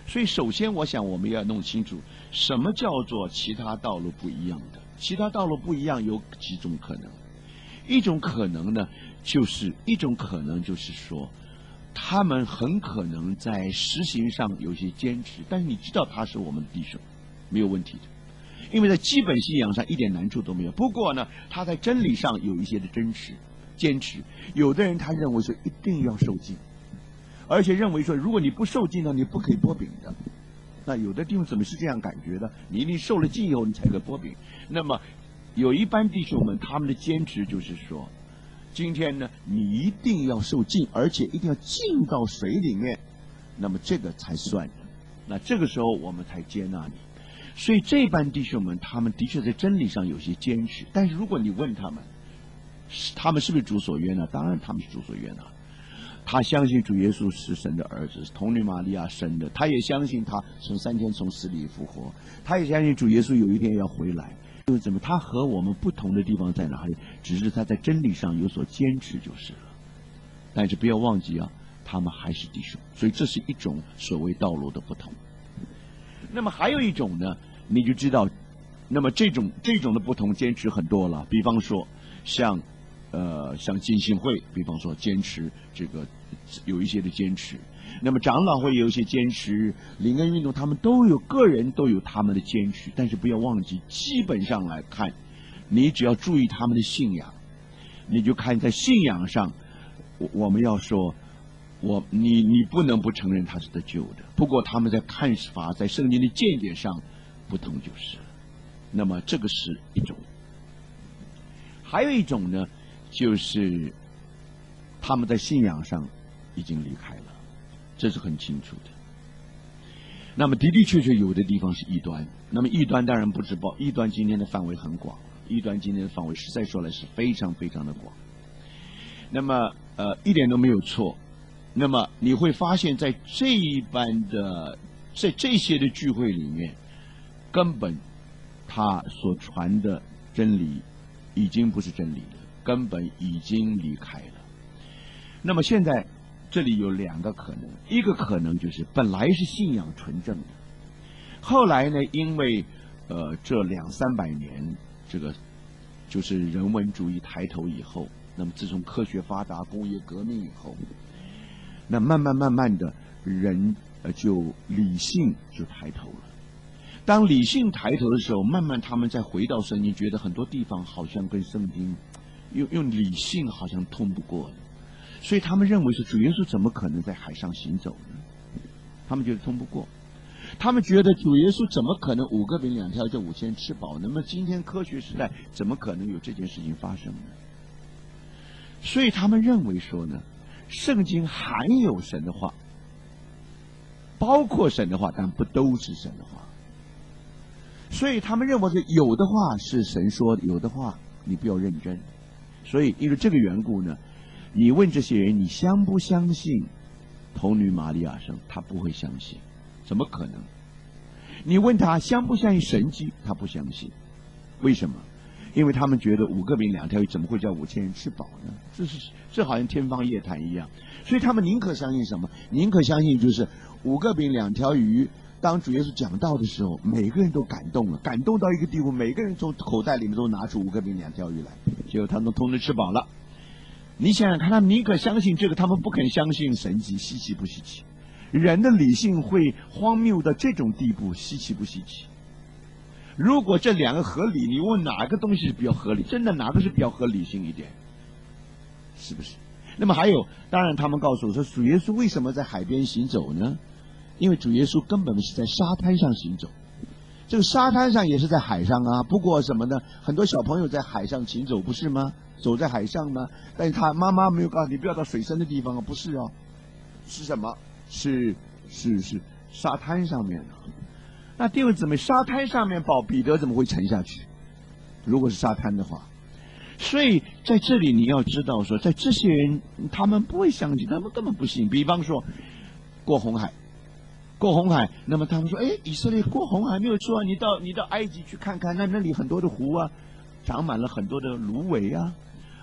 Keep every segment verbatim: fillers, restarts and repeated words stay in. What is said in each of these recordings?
所以，首先我想我们要弄清楚，什么叫做其他道路不一样的？其他道路不一样有几种可能。一种可能呢，就是一种可能就是说，他们很可能在实行上有些坚持，但是你知道他是我们的弟兄，没有问题的，因为在基本信仰上一点难处都没有。不过呢，他在真理上有一些的坚持，坚持。有的人他认为说一定要受尽。而且认为说，如果你不受尽呢，你不可以剥饼的。那有的弟兄怎么是这样感觉的？你一定受了尽以后，你才可以剥饼。那么，有一般弟兄们他们的坚持就是说，今天呢，你一定要受尽，而且一定要浸到水里面，那么这个才算的。那这个时候我们才接纳你。所以这班弟兄们，他们的确在真理上有些坚持。但是如果你问他们，他们是不是主所约呢？当然他们是主所约呢。他相信主耶稣是神的儿子，是童女玛利亚生的。他也相信他从三天从死里复活。他也相信主耶稣有一天要回来。就是怎么？他和我们不同的地方在哪里？只是他在真理上有所坚持就是了。但是不要忘记啊，他们还是弟兄。所以这是一种所谓道路的不同。那么还有一种呢，你就知道，那么这种这种的不同坚持很多了。比方说，像。呃，像浸信会，比方说坚持这个有一些的坚持，那么长老会有一些坚持，灵恩运动他们都有个人都有他们的坚持，但是不要忘记，基本上来看，你只要注意他们的信仰，你就看在信仰上，我我们要说，我你你不能不承认他是得救的。不过他们在看法，在圣经的见解上不同就是了。那么这个是一种，还有一种呢。就是他们在信仰上已经离开了，这是很清楚的。那么的的确确有的地方是异端，那么异端当然不止包，异端今天的范围很广，异端今天的范围实在说来是非常非常的广。那么呃一点都没有错。那么你会发现在这一般的在这些的聚会里面，根本他所传的真理已经不是真理了。根本已经离开了。那么现在这里有两个可能，一个可能就是本来是信仰纯正的，后来呢，因为呃这两三百年这个就是人文主义抬头以后，那么自从科学发达、工业革命以后，那慢慢慢慢的人呃就理性就抬头了。当理性抬头的时候，慢慢他们再回到圣经，觉得很多地方好像跟圣经。用用理性好像通不过的，所以他们认为是主耶稣怎么可能在海上行走呢？他们觉得通不过，他们觉得主耶稣怎么可能五个饼两条这五千吃饱？那么今天科学时代怎么可能有这件事情发生呢？所以他们认为说呢，圣经含有神的话，包括神的话，但不都是神的话。所以他们认为是有的话是神说的，有的话你不要认真。所以，因为这个缘故呢，你问这些人，你相不相信童女玛利亚生？他不会相信，怎么可能？你问他相不相信神迹？他不相信。为什么？因为他们觉得五个饼两条鱼怎么会叫五千人吃饱呢？这是这好像天方夜谭一样。所以他们宁可相信什么？宁可相信就是五个饼两条鱼。当主耶稣讲道的时候，每个人都感动了，感动到一个地步，每个人从口袋里面都拿出五个饼两条鱼来，结果他们通通吃饱了。你想想看，他们宁可相信这个，他们不肯相信神迹，稀奇不稀奇？人的理性会荒谬到这种地步，稀奇不稀奇？如果这两个合理，你问哪个东西是比较合理？真的哪个是比较合理性一点？是不是？那么还有，当然他们告诉我说，主耶稣为什么在海边行走呢？因为主耶稣根本是在沙滩上行走，这个沙滩上也是在海上啊。不过什么呢？很多小朋友在海上行走，不是吗？走在海上呢，但是他妈妈没有告诉你不要到水深的地方啊，不是哦，是什么？是是是沙滩上面的。那弟兄姊妹，沙滩上面保彼得怎么会沉下去？如果是沙滩的话，所以在这里你要知道说，在这些人他们不会相信，他们根本不信。比方说过红海。过红海，那么他们说，哎，以色列过红海没有错啊，你到你到埃及去看看，那那里很多的湖啊，长满了很多的芦苇啊，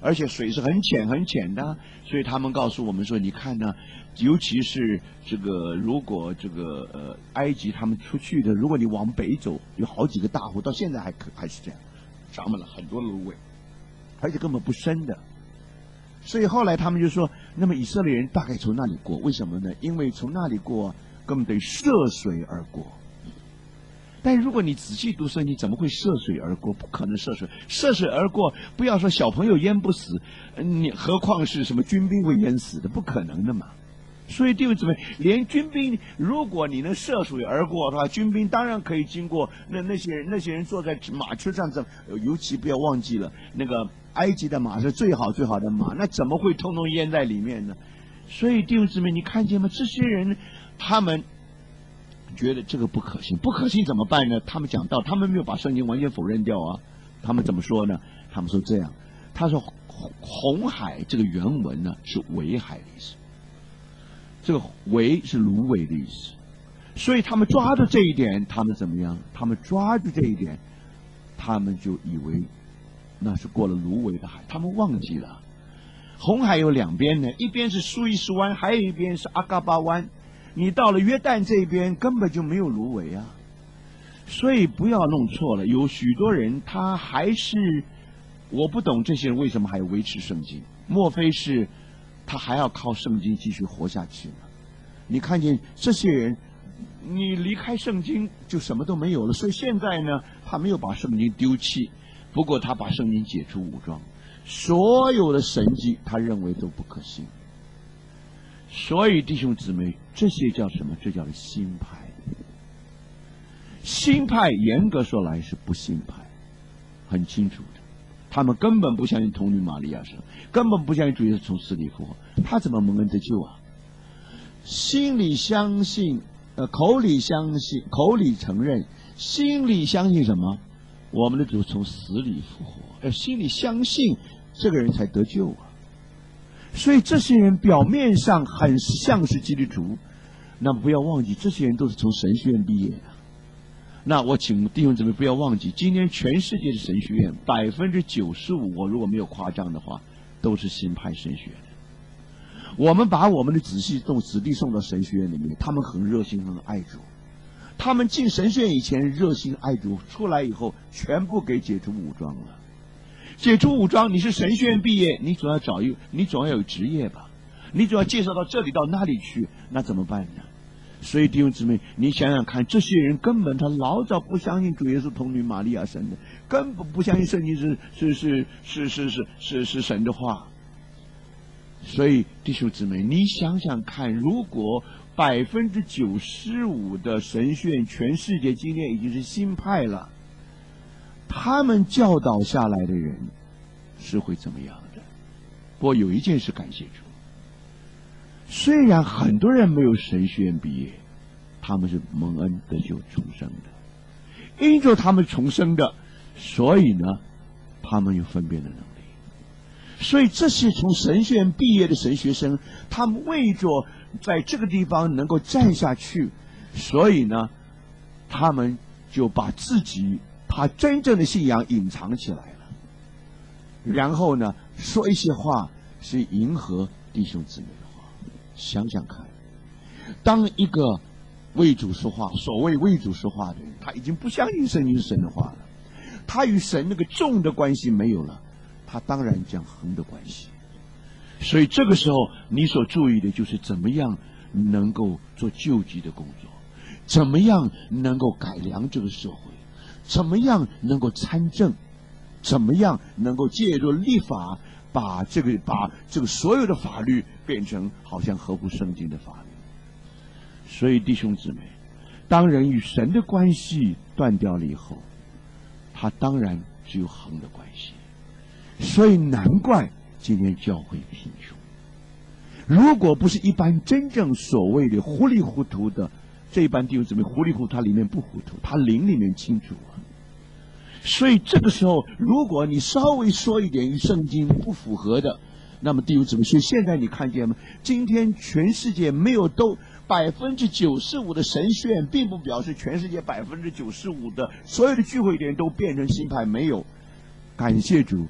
而且水是很浅很浅的，所以他们告诉我们说，你看呢，尤其是这个如果这个呃埃及他们出去的，如果你往北走，有好几个大湖，到现在还可还是这样，长满了很多芦苇，而且根本不深的。所以后来他们就说，那么以色列人大概从那里过，为什么呢？因为从那里过根本得涉水而过。但如果你仔细读圣经，怎么会涉水而过？不可能涉水，涉水而过，不要说小朋友淹不死，你何况是什么军兵会淹死的？不可能的嘛。所以弟兄姊妹，连军兵，如果你能涉水而过的话，军兵当然可以经过。那那些人，那些人坐在马车上，这尤其不要忘记了，那个埃及的马是最好最好的马，那怎么会通通淹在里面呢？所以弟兄姊妹，你看见吗？这些人，他们觉得这个不可信，不可信怎么办呢？他们讲到，他们没有把圣经完全否认掉啊。他们怎么说呢？他们说这样，他说红海这个原文呢是围海的意思，这个围是芦苇的意思，所以他们抓住这一点，他们怎么样？他们抓住这一点，他们就以为那是过了芦苇的海，他们忘记了红海有两边呢，一边是苏伊士湾，还有一边是阿嘎巴湾。你到了约旦这边根本就没有芦苇啊，所以不要弄错了。有许多人他还是，我不懂这些人为什么还维持圣经，莫非是他还要靠圣经继续活下去呢？你看见这些人，你离开圣经就什么都没有了。所以现在呢，他没有把圣经丢弃，不过他把圣经解除武装，所有的神迹他认为都不可信。所以弟兄姊妹，这些叫什么？这叫新派。新派严格说来是不信派，很清楚的。他们根本不相信童女玛利亚生，根本不相信主耶稣从死里复活，他怎么蒙恩得救啊？心里相信，呃，口里相信，口里承认，心里相信什么？我们的主从死里复活，呃，心里相信，这个人才得救啊。所以这些人表面上很像是基督徒，那不要忘记，这些人都是从神学院毕业的。那我请弟兄姊妹不要忘记，今天全世界的神学院百分之九十五，我如果没有夸张的话，都是新派神学的。我们把我们的子系送子弟送到神学院里面，他们很热心，很爱主。他们进神学院以前热心爱主，出来以后全部给解除武装了。解除武装，你是神学院毕业，你总要找一，你总要有职业吧？你总要介绍到这里到那里去，那怎么办呢？所以弟兄姊妹，你想想看，这些人根本他老早不相信主耶稣童女玛利亚生的，根本不相信圣经是是是是是是是是神的话。所以弟兄姊妹，你想想看，如果百分之九十五的神学院全世界今天已经是新派了，他们教导下来的人是会怎么样的？不过有一件事感谢主，虽然很多人没有神学院毕业，他们是蒙恩得救重生的，因着他们重生的，所以呢，他们有分辨的能力。所以这些从神学院毕业的神学生，他们为着在这个地方能够站下去，所以呢，他们就把自己他真正的信仰隐藏起来了，然后呢，说一些话是迎合弟兄姊妹的话。想想看，当一个为主说话，所谓为主说话的人，他已经不相信圣经是神的话了，他与神那个重的关系没有了，他当然讲横的关系。所以这个时候你所注意的就是怎么样能够做救济的工作，怎么样能够改良这个社会，怎么样能够参政，怎么样能够借助立法把这个把这个所有的法律变成好像合乎圣经的法律。所以弟兄姊妹，当人与神的关系断掉了以后，他当然只有横的关系。所以难怪今天教会贫穷。如果不是一般真正所谓的糊里糊涂的这一般弟兄姊妹，糊里糊涂，他里面不糊涂，他灵里面清楚啊。所以这个时候，如果你稍微说一点与圣经不符合的，那么弟兄姊妹，所以现在你看见吗？今天全世界没有都百分之九十五的神学院，并不表示全世界百分之九十五的所有的聚会点都变成新派，没有。感谢主，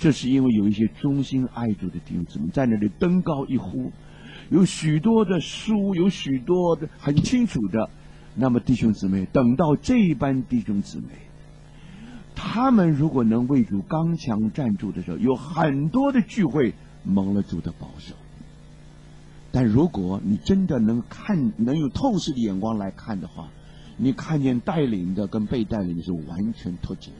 这是因为有一些忠心爱主的弟兄姊妹在那里登高一呼，有许多的书，有许多的很清楚的。那么弟兄姊妹，等到这一班弟兄姊妹，他们如果能为主刚强站住的时候，有很多的聚会蒙了主的保守。但如果你真的能看，能有透视的眼光来看的话，你看见带领的跟被带领的是完全脱节的。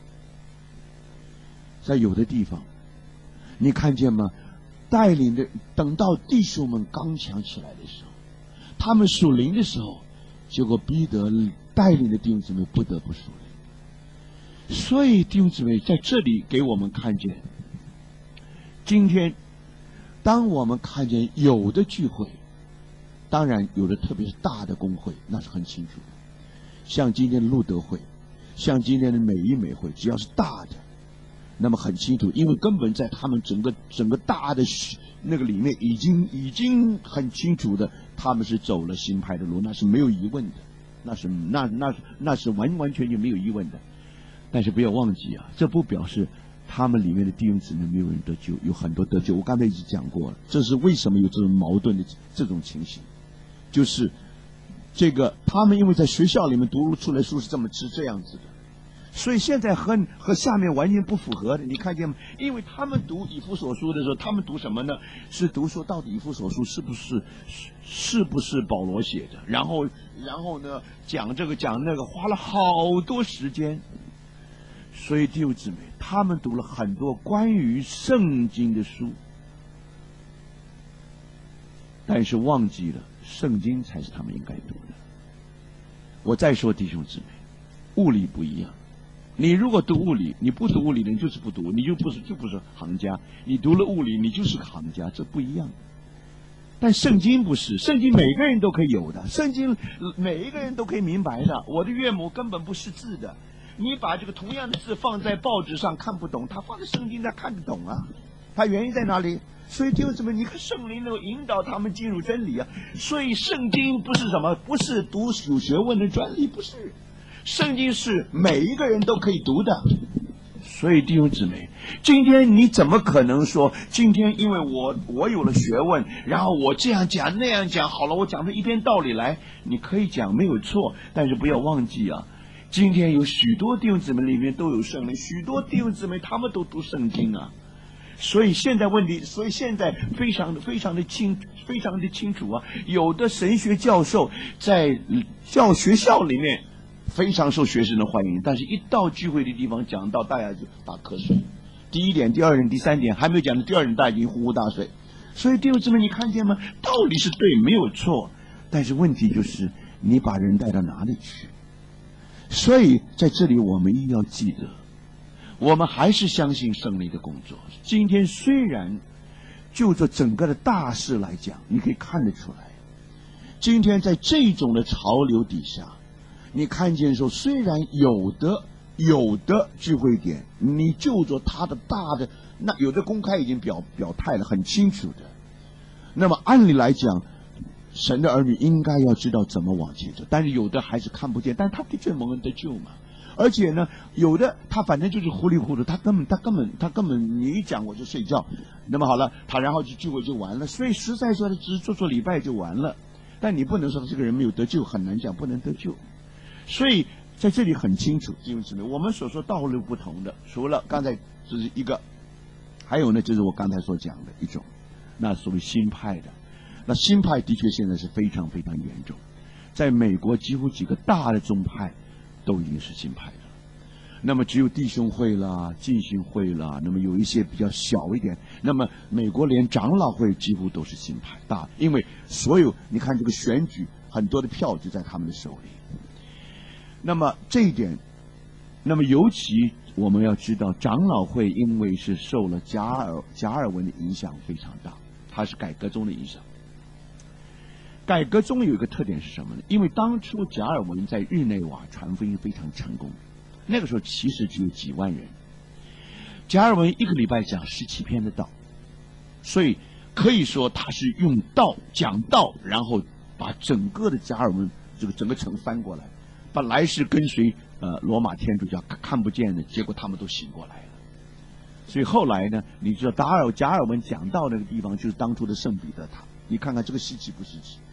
在有的地方，你看见吗？带领的等到弟兄们刚强起来的时候，他们属灵的时候，结果逼得带领的弟兄姊妹不得不属灵。所以弟兄姊妹在这里给我们看见，今天当我们看见有的聚会，当然有的特别是大的公会，那是很清楚的，像今天的路德会，像今天的美一美会，只要是大的，那么很清楚，因为根本在他们整个整个大的那个里面已经已经很清楚的，他们是走了新派的路，那是没有疑问的，那是那那那是完完全全没有疑问的。但是不要忘记啊，这不表示他们里面的弟兄姊妹没有人得救，有很多得救。我刚才已经讲过了，这是为什么有这种矛盾的这种情形，就是这个他们因为在学校里面读出来书是这么是这样子的，所以现在和和下面完全不符合的。你看见吗？因为他们读以弗所书的时候，他们读什么呢？是读说到底以弗所书是不是是是不是保罗写的？然后然后呢讲这个讲那个，花了好多时间。所以弟兄姊妹，他们读了很多关于圣经的书，但是忘记了圣经才是他们应该读的。我再说弟兄姊妹，物理不一样。你如果读物理，你不读物理的你就是不读，你就不是就不是行家；你读了物理，你就是个行家，这不一样。但圣经不是，圣经每个人都可以有的，圣经每一个人都可以明白的。我的岳母根本不识字的，你把这个同样的字放在报纸上看不懂，他放在圣经上看得懂啊。他原因在哪里？所以弟兄姊妹，你看圣灵能够引导他们进入真理啊。所以圣经不是什么，不是读有学问的专利，不是。圣经是每一个人都可以读的。所以弟兄姊妹，今天你怎么可能说今天因为我我有了学问，然后我这样讲那样讲，好了，我讲出一篇道理来，你可以讲没有错，但是不要忘记啊，今天有许多弟兄姊妹里面都有圣灵，许多弟兄姊妹他们都读圣经啊。所以现在问题，所以现在非常的非常的清非常的清楚啊，有的神学教授在教学校里面非常受学生的欢迎，但是一到聚会的地方讲到，大家就打瞌睡。第一点、第二点、第三点还没有讲到第二点，大家已经呼呼大睡。所以弟兄姊妹，你看见吗？道理是对，没有错，但是问题就是你把人带到哪里去？所以在这里我们一定要记得，我们还是相信圣灵的工作。今天虽然就这整个的大事来讲，你可以看得出来，今天在这种的潮流底下，你看见说，虽然有的有的聚会点，你就着他的大的，那有的公开已经表表态了，很清楚的。那么按理来讲，神的儿女应该要知道怎么往前走，但是有的还是看不见，但他的确蒙恩得救嘛。而且呢，有的他反正就是糊里糊涂，他根本他根本他根本你一讲我就睡觉，那么好了，他然后就聚会就完了。所以实在说，他只是做做礼拜就完了。但你不能说他这个人没有得救，很难讲不能得救。所以在这里很清楚，弟兄姊妹，我们所说道路不同的，除了刚才这是一个，还有呢就是我刚才所讲的一种，那所谓新派的。那新派的确现在是非常非常严重，在美国几乎几个大的宗派都已经是新派的了。那么只有弟兄会啦、浸信会啦，那么有一些比较小一点，那么美国连长老会几乎都是新派大，因为所有你看这个选举很多的票就在他们的手里。那么这一点，那么尤其我们要知道，长老会因为是受了加尔加尔文的影响非常大，它是改革宗的影响。改革宗有一个特点是什么呢？因为当初加尔文在日内瓦传福音非常成功，那个时候其实只有几万人，加尔文一个礼拜讲十七篇的道，所以可以说他是用道讲道，然后把整个的加尔文这个整个城翻过来。本来是跟随呃罗马天主教看不见的，结果他们都醒过来了。 所以后来呢，你知道达尔加尔文讲到那个地方就是当初的圣彼得塔，你看看这个稀奇不稀奇？